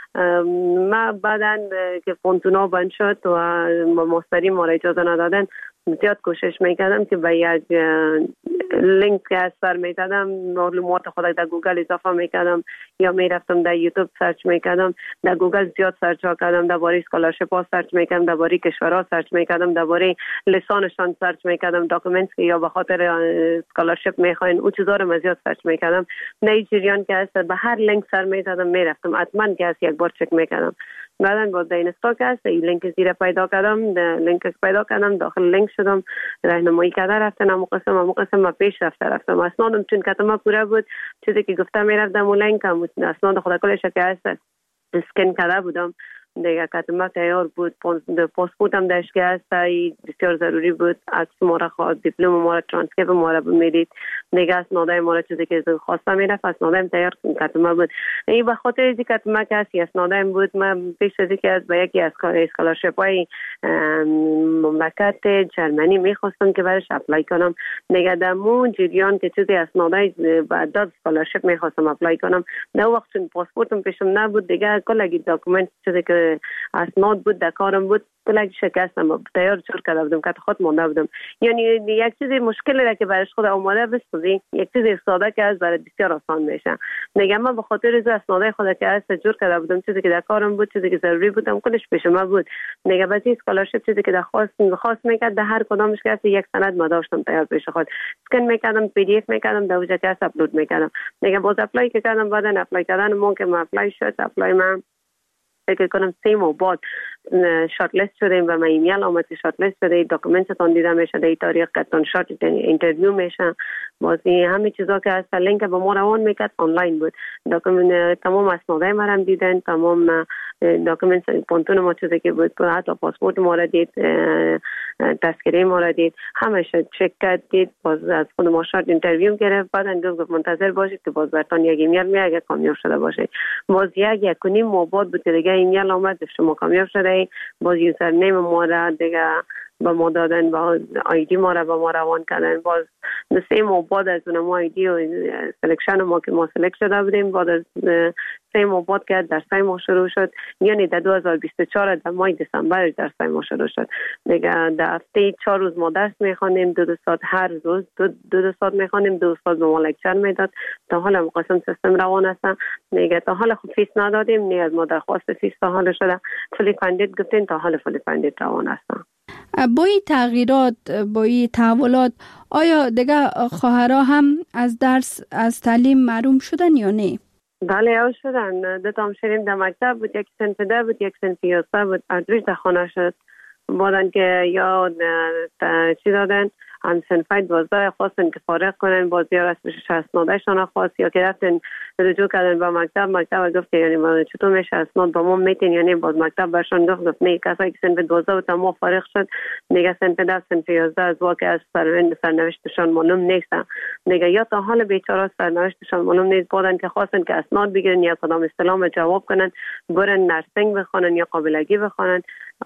S17: ما بعداً که پانتونا بند شد و مستری ما را اجازه ندادن، زیاد کوشش میکردم که به یک لینک که از سر میدادم معلومات خود در گوگل اضافه میکردم یا میرفتم در یوتیوب سرچ میکردم، در گوگل زیاد سرچ کردم، درباره اسکالرشپ ها سرچ میکردم، درباره کشورها سرچ میکردم، درباره لسانشان سرچ میکردم، داکومنتس که یا به خاطر اسکالرشپ میخواین او چیزا رو زیاد سرچ میکردم. نه جریان که است به هر لینک سر میدادم میرفتم، حتما که است یک بار چک میکردم. بعدن با اینستا که است این لینک زیر پیدا کردم، داخل لینک شدم، راهنمایی کرده رفتن، امو قسم ما پیش رفتم. اسنادم چون کتما پورا بود، چیزی که گفتم میرفتم و لینک اسناد خود کلش که است اسکن کرده بودم دیگه، کتما تیار بود. پاسپورتم داشت که است بسیار ضروری بود، عکس ما را خواست، دیپلم ما را، ترانسکریپت ما را میدید دیگه، اسنادای ما را چیزی که خواسته میرفت اسنادم تیار کتما بود. این به خاطر اینکه کتما که است اسنادم بود، من پیش از اینکه از به یکی از اسکالرشپ های مملکت جرمنی میخواستم که برش اپلای کنم دیگه، در مون جریان که چیزی اسنادای بعد از اسکالرشپ میخواستم اپلای کنم، در وقت چون پاسپورتم پیشم نبود دیگه، کلی داکومنت چیزی که اسناد بود در کارم بود کلی شکستم، تیار جور کرده بودم که خود مونده بودم. یعنی یک چیزی مشکلی را که برش خود اومده بسازی، یک چیزی ساده که از برای بسیار آسان میشه دیگه. من به خاطر از اسنادای خود که از جور کرده بودم، چیزی که در کارم بود، چیزی که ضروری بودم کلش پیش ما بود دیگه. بعضی اسکالرشپ چیزی که خواست میکرد در هر کدامش که یک سند ما داشتم تیار پیش خود، اسکن میکردم، پی دی اف میکردم، در وجه که اپلود میکردم دیگه. باز اپلای کردم، بعدن اپلای کردن مون که ما اپلای شد، اپلای من فکر کنم 3 ماه بعد شارت لیست شدیم و من ایمیل آمد که شارت لیست شده، داکومنتتون دیده میشه، در این تاریخ کتون شارت اینترویو میشه. بازی همه چیزا که از لینک به ما روان میکرد آنلاین بود. داکومنت تمام اسنادای ما هم دیدن، تمام داکومنت پانتون ما چیزی که بود، حتی پاسپورت ما را دید، تذکره ما را دید، همه شد چک کرد، دید. باز از خود ما شارت اینترویو گرفت، بعدن گفت منتظر باشید که باز برتون یک ایمیل میاد اگه کامیاب شده باشه. باز یک و نیم ماه بعد بود دیگه ایمیل آمد شما کامیاب شده. باز یوزر نیم ما را دیگه با ما دادن، با آیدی ما را با ما روان کردن. باز 3 ماه بعد از اون ما آیدی و سلکشن ما که ما سلکت شده بودیم، بعد از 3 ماه بعد که در 3 ماه شروع شد، یعنی در 2024 در ماه دسامبر در 3 ماه شروع شد دیگه. در هفته 4 روز ما درس میخوانیم، 2 ساعت هر روز 2 ساعت میخوانیم، 2 ساعت به ما لکچر میداد. تا حالا مقاسم سیستم روان است دیگه. تا حالا خود فیس ندادیم، نه از ما درخواست فیس تا حالا شده، فولی فاندید گفتین، تا حالا فولی فاندید روان است.
S7: با این تغییرات، با این تحولات، آیا دیگه خواهرها هم از درس، از تعلیم محروم شدن یا نه؟
S17: بله او شدن. 2 تا شدیم در مکتب بود، یک صنف 10 بود، یک صنف 11 بود، ادریج در خانه شد. بعدن که یا چی دادن، هم صنفای 12 خواستن که فارغ کنن، باز یا رسمش اسنادشان خواست، یا که رفتن رجوع کردن با مکتب گفت که یعنی چطور میشه اسناد با ما میتین، یعنی باز مکتب برشان گفت نه، کسایی که صنف 12 و تمام فارغ شد دیگه صنف 10 صنف 11 از واقع از سرنوشتشان معلوم نیست دیگه، یا تا حال بیچاره سرنوشتشان معلوم نیست. بعدن که خواستن که اسناد بگیرن یا کدام استلام جواب کنن، برن نرسینگ بخونن یا قابلگی بخونن.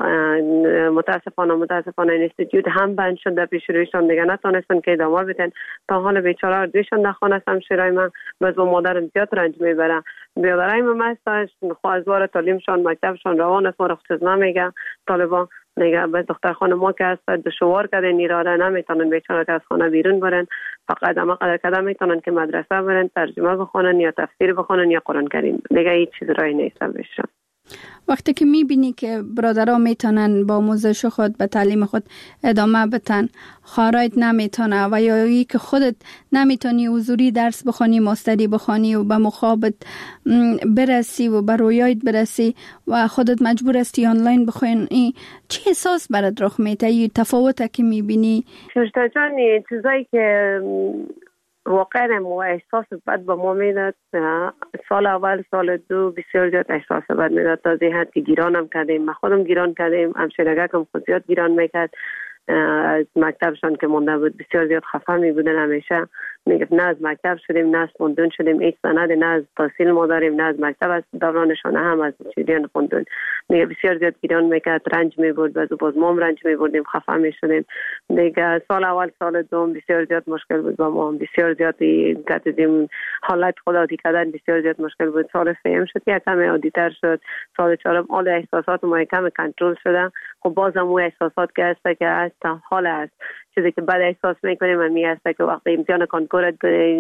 S17: متاسفانه اینستیتوت هم بند شد در پیش رویشان دیگه، نتونستن که ادامه بدن. تا حال بیچاره دویشان در خانه هم شیرای من باز با مادرم زیاد رنج میبرم. بیادرای من مستاش خواهزوار تعلیمشان مکتبشان روان است، ما را چیز نمیگه طالبان دیگه. بس دختر خانم ما که هست دشوار کردن، ایراده نمیتونن بیچاره که از خانه بیرون برن، فقط اما قدر کده میتونن که مدرسه برن، ترجمه بخونن یا تفسیر بخونن یا قرآن کریم دیگه، هیچ چیز رای نیست بشه.
S7: وقتی که میبینی که برادرها میتونن با آموزش خود به تعلیم خود ادامه بدن، خواهرایت نمیتونه و یا ای که خودت نمیتونی حضوری درس بخونی، ماستری بخونی و به مخابط برسی و به رویایت برسی و خودت مجبور استی آنلاین بخونی، چه احساس برات رخ میده؟ این تفاوته که میبینی؟
S17: شوشتا جان، چیزایی که واقعا احساس بد به ما میداد، سال اول سال دو بسیار زیاد احساس بد میداد، تا زی حد که گیرانم کردیم، ما خودم گیران کردیم، همشیرگاکم خود زیاد گیران میکرد. از مکتبشان که مونده بود بسیار زیاد خفه می بودن. همیشه میگفت نه از مکتب شدیم، نه از خوندون شدیم، هیچ سند نه از تحصیل ما داریم، نه از مکتب از دورانشان، هم از چیزیان خوندون. میگه بسیار زیاد گیران میکرد، رنج میبرد، باز ما رنج میبردیم، خفه میشدیم. دیگه سال اول سال دوم بسیار زیاد مشکل بود با ما، بسیار زیاد کردیم حالت خودآتی کردن بسیار زیاد مشکل بود. سال سوم شد که کم عادی‌تر شد، سال چهارم حال احساسات ما کم کنترل شده. خب بازم اون احساسات که هست که از حال است، چیزی که بعد احساس میکنیم و میاسته که وقتی امتحان کنکور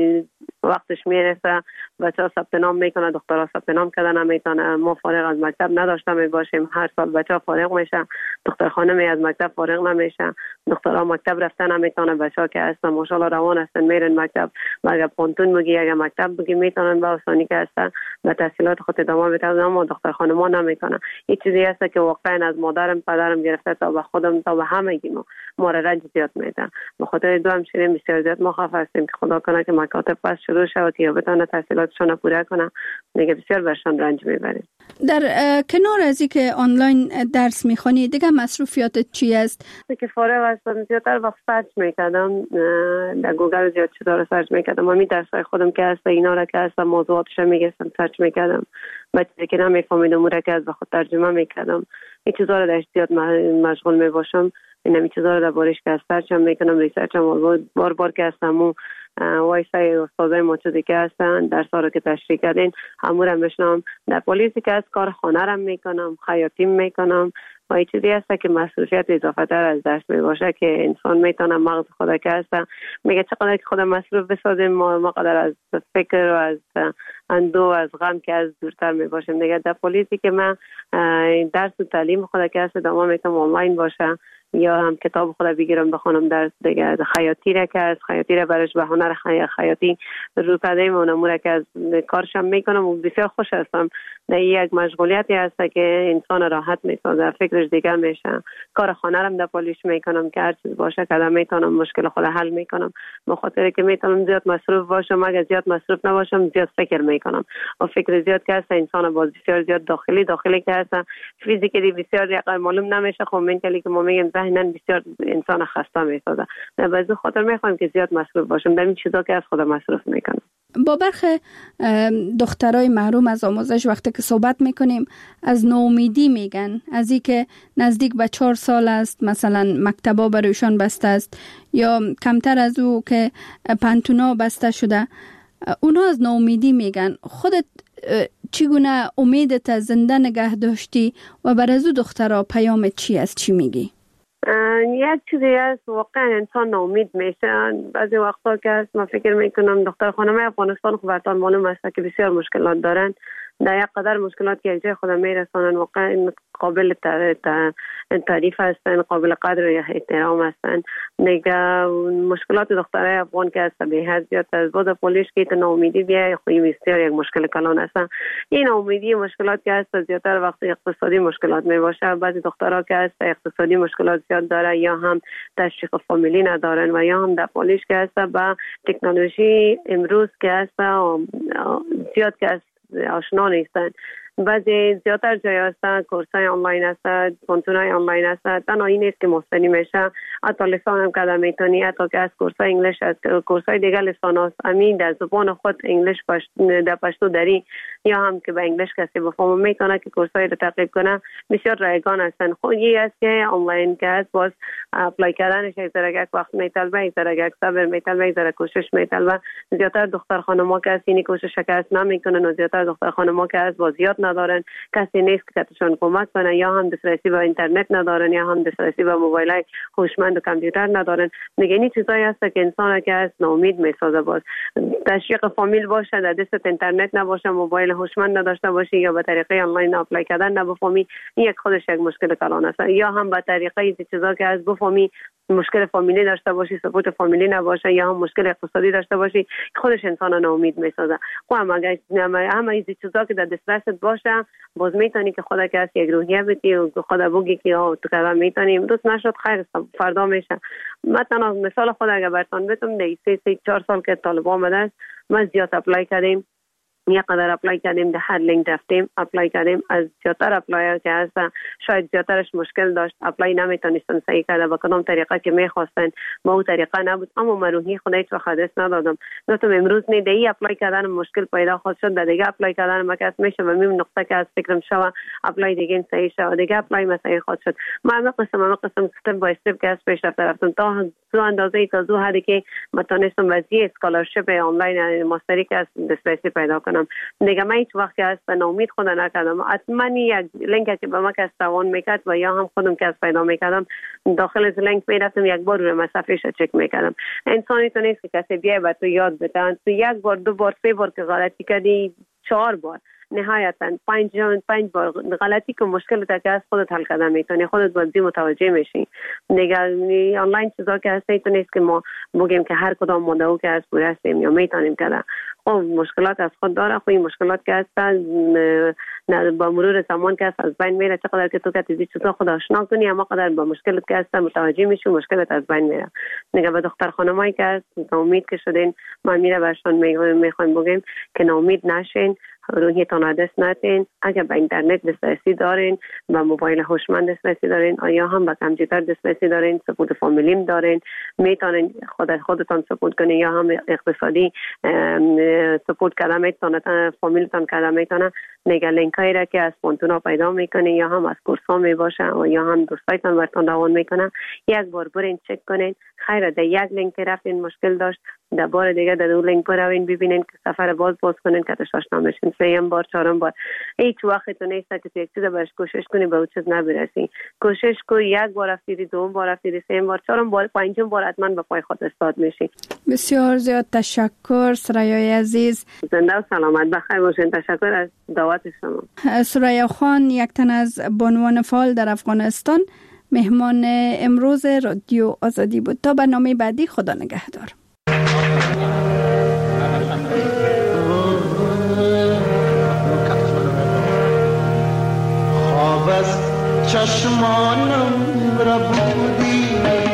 S17: وقتش میرسه بچه‌ها ثبت نام میکنه، دخترها ثبت نام کردن نمیتونه. ما فارغ از مکتب نداشته میباشیم، هر سال بچه‌ها فارغ میشه، دختر خانمی از مکتب فارغ نمیشه، دخترها مکتب رفتن نمیتونه. بچه‌ها که هستن ماشاءالله روان هستن میرن مکتب، اگر پونتون بگی اگر مکتب بگی میتونن با آسانی که هستن به تحصیلات خود ادامه بدن، اما دختر خانم‌ها نمیکنه. این چیزی هست که واقعا از مادرم پدرم گرفته تا به خودم تا به همگی ما رنج زیاد میدن. به خاطر دو همشیرین بسیار زیاد ما خفه هستیم که خدا کنه که مکاتب پس شروع شود یا بتونه تحصیلاتشون پوره کنه. دیگه بسیار برشان رنج میبریم.
S7: در کنار از اینکه آنلاین درس میخونی دیگه مصروفیاتت چی است؟
S17: که فارغ هستم زیادتر وقت سرچ میکردم، در گوگل زیاد چیزا رو سرچ میکردم. من درسای خودم که هست اینا رو که هست موضوعاتش میگرفتم سرچ میکردم، بچه‌ای که نمیفهمیدم اون رو که از به خود ترجمه میکردم. این چیزا رو در زیاد مشغول میباشم. این چیزا رو در بارش که سرچ میکنم، ریسرچ بار که هستم وایسای استادای ما چیزی که هستن درس ها رو که تشریح کردین همون میشنم. در پلیسی که از کار خانه رم میکنم، خیاطی میکنم و این چیزی هست که مسئولیت اضافه تر از درس میباشه که انسان میتونه مغز خود که هست میگه چقدر که خود مصروف بسازیم ما قدر از فکر و از اندو از غم که از دورتر میباشیم. دیگه در پلیسی که من درس و تعلیم خود که هست دما میتونم آنلاین باشه یا هم کتاب خود بگیرم بخونم. درس دیگه خیاطی را که از خیاطی را برش به هنر خیاطی رو کردیم و نمونه که از کارشم میکنم و بسیار خوش هستم. در یک مشغولیتی هست که انسان راحت میسازه، فکرش دیگر میشه. کار خانه رم در پالیش میکنم که هر چیز باشه که میتونم مشکل خود حل میکنم. به خاطر که میتونم زیاد مصروف باشم، اگر زیاد مصروف نباشم زیاد فکر میکنم و فکر زیاد که هست انسان باز بسیار زیاد داخلی که هست فیزیکی بسیار یقه معلوم نمیشه. خب منتالی که ما میگیم ذهنن بسیار انسان خسته میسازه. نه بعضی خاطر میخوام که زیاد مصروف باشم در این چیزا که از خود مصروف میکنم.
S7: با برخی دخترای محروم از آموزش وقتی که صحبت میکنیم از ناامیدی میگن، از اینکه نزدیک به 4 سال است مثلا مکتبا برایشان بسته است یا کمتر از او که پانتونا بسته شده، اونا از ناامیدی میگن. خودت چگونه امیدت زنده نگه داشتی و بر از او دخترها پیامت چی است؟ چی میگی؟
S17: یک چیزی هست واقعا انسان ناامید میشه. بعضی وقتا که هست من فکر میکنم دختر خانمای افغانستان خب براتون معلوم است که بسیار مشکلات دارن. در یک قدر مشکلات که یک جای خود میرسانن واقعا قابل تعریف هستن، قابل قدر و احترام هستن. دیگه مشکلات دخترای افغان که هست به حد زیاد از بود پولیش که ناامیدی بیای خوی بسیار یک مشکل کلان هستن. این ناامیدی مشکلات که هست زیادتر وقتی اقتصادی مشکلات میباشه. بعضی دخترها که هست اقتصادی مشکلات زیاد داره یا هم تشریح فامیلی ندارن و یا هم در پولیش که هست با تکنولوژی امروز که هست زیاد که هست آشنا نیستن. بعضی زیادتر جای هستن کورسای آنلاین هستن، پونتونای آنلاین هستن. تنها این نیست که مستنی میشه، حتی لسان هم کده میتونی، حتی که از کورسای انگلیش هست، کورسای دیگه لسان هست امین در زبان خود انگلیش در پشتو داری یا هم که به انگلیش کسی بفهمه میتونه که کورسای رو تعقیب کنه. بسیار رایگان هستن. خود یه است که آنلاین که هست باز اپلای کردنش یک ذره وقت میطلبه، یک ذره صبر میطلبه، یک ذره کوشش میطلبه. زیادتر دختر خانم‌ها که هست این کوشش که هست نمیکنن و زیادتر دختر خانم‌ها که هست باز یاد ندارن، کسی نیست که کتشان کمک کنه، یا هم دسترسی به اینترنت ندارن یا هم دسترسی به موبایل هوشمند و کامپیوتر ندارن. دیگه این چیزایی هست که انسان که از ناامید میسازه. باز تشویق فامیل باشه، در دست اینترنت نباشه، موبایل هوشمند نداشته باشه یا به طریقه آنلاین اپلای کردن نبفهمی، این یک خودش یک مشکل کلان است. یا هم به طریقه این چیزا که از بفهمی مشکل فامیلی داشته باشی، سپورت فامیلی نباشه یا هم مشکل اقتصادی داشته باشی، خودش انسان ناامید میسازه. خب همه این چیزا که در دسترست باشه، باز میتونی که خودت که یک روحیه بدی و خدا بگی که تو کلام میتونی، امروز نشد خیر فردا میشه. مثلا مثال خود اگر براتون بگم، در 3-4 سال که طالبان آمده است، ما زیاد اپلای کردیم، یک قدر اپلای کردیم، در هر لینک رفتیم اپلای کردیم. از زیادتر اپلای که هست شاید زیادترش مشکل داشت، اپلای نمیتونستن صحیح کرده، با کدام طریقه که میخواستن با اون طریقه نبود. اما من روحی خدا هیچ وقت دست ندادم، گفتم امروز نه دی اپلای کردن مشکل پیدا خواهد شد، در دیگه اپلای کردن مکس میشه و میم نقطه که از فکرم شوه اپلای دیگه صحیح شوه، دیگه اپلای مسئله خواهد شد. ما قسم استپ بای استپ که از پیش رفتم تا دو اندازه تا دو حدی که متونستم وضعیت اسکالرشپ آنلاین ماستری که از دسترسی پیدا کنم. دیگه من هیچ وقت که از ناامید خود نکردم. حتما یک لینک که به ما که استوان میکرد و یا هم خودم که از پیدا میکردم داخل از لینک میرفتم، یک بار رو صفحهش چک میکردم. انسانی تو نیست که کسی بیای و تو یاد بده، تو یک بار 2 بار 3 بار که غلطی کردی 4 بار نهایتا 5 بار غلطی که مشکل تا که از خودت حل کردن میتونی، خودت بازی متوجه میشی. دیگه آنلاین چیزا که هست تو نیست که ما بگیم که هر کدام مدعو که از پوره هستیم یا میتونیم کردن. خب مشکلات از خود داره، خب این مشکلات که هستن با مرور زمان که از بین میره. چقدر که تو که تیزی چیزا خود آشنا کنی، اما قدر با مشکلات که هستن متوجه میشی، مشکلات از بین میره. دیگه به دختر خانمایی که هست ناامید که شدین، ما میره برشان میخوایم بگیم که ناامید نشین، روحیتان دست ندین. اگر به اینترنت دسترسی دارین، به موبایل هوشمند دسترسی دارین، یا هم به کامپیوتر دسترسی دارین، سپورت فامیلیم دارین، میتونین خودتان سپورت کنین یا هم اقتصادی سپورت کردن میتونن، فامیلتان کردن میتونن. نگه لینک هایی را که از پونتونا پیدا میکنین یا هم از کورس ها میباشه و یا هم دوستایتان برتان روان میکنن، یک بار برین چک کنین. خیر در یک لینک رفتین مشکل داشت، در بار دیگه در دو لینک بروین ببینین که سفر باز کنین که آشنا بشین. 3 بار 4 بار هیچ وقت تو نیست که یک چیز برش کوشش کنی به اون چیز نبرسی. کوشش کو، یک بار رفتید، 2 بار رفتید، 3 بار 4 بار 5 بار حتما به پای خود استاد میشی.
S7: بسیار زیاد تشکر سرایای عزیز، زنده
S17: و سلامت بخیر باشین. تشکر از دعوت شما.
S7: سریا خان یک تن از بانوان فعال در افغانستان مهمان امروز رادیو آزادی بود. تا برنامه بعدی، خدا نگهدار.
S18: خواب از چشمانم را بودی،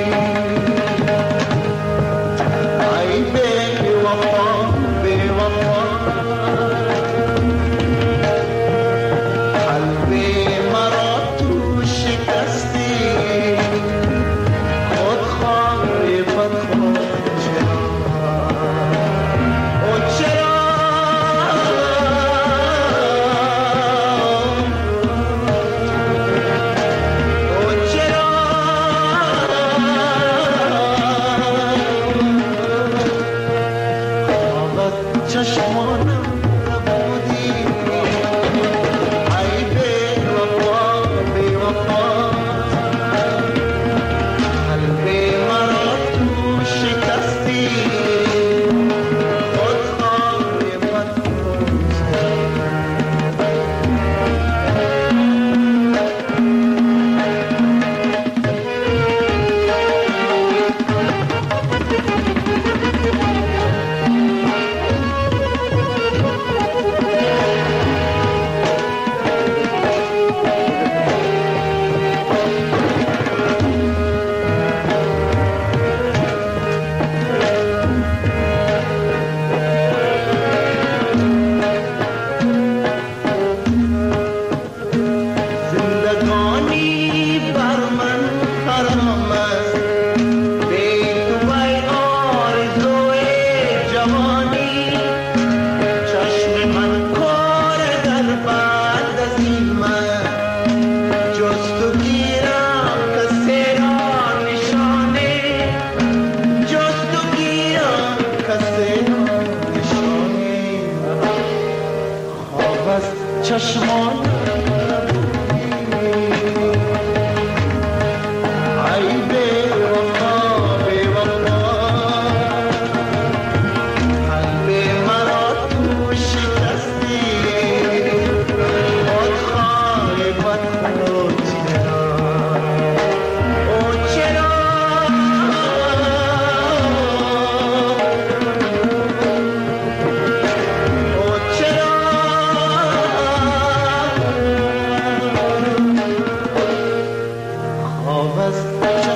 S18: ای بی وفا بی وفا، قلبی مرا تو شکستی، خودخواهی بدخواه چرا کاغذ